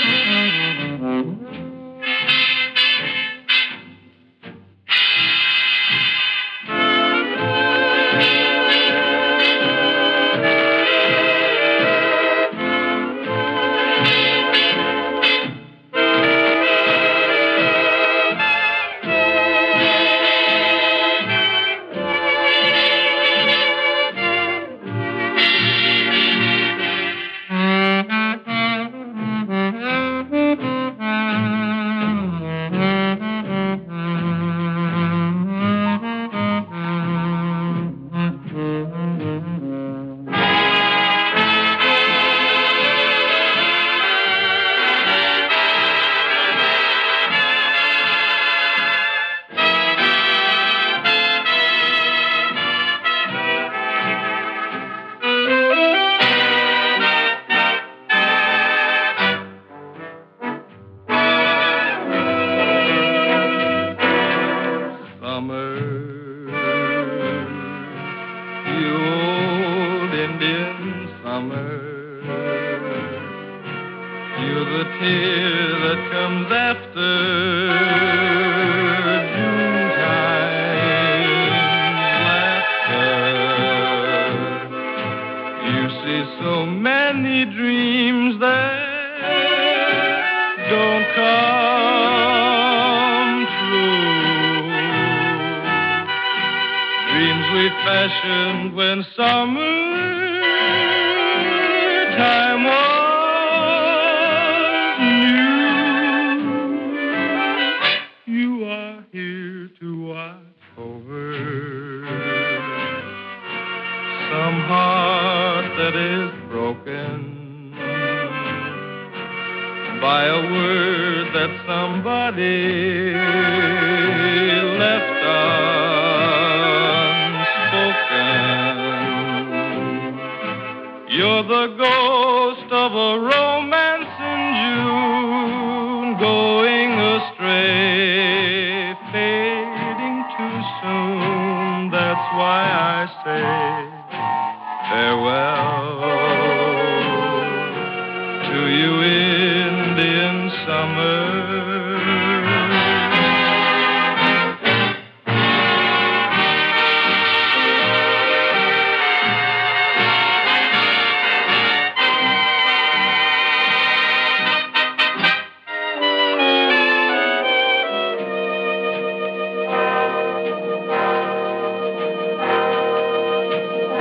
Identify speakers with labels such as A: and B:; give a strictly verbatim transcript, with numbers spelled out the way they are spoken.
A: You're the tear that comes after Junetime's laughter. You see so many dreams that don't come true. Dreams we fashioned when summertime was some heart that is broken by a word that somebody left unspoken. You're the ghost of a romance in June, going astray, fading too soon. That's why I say farewell to you, Indian summer.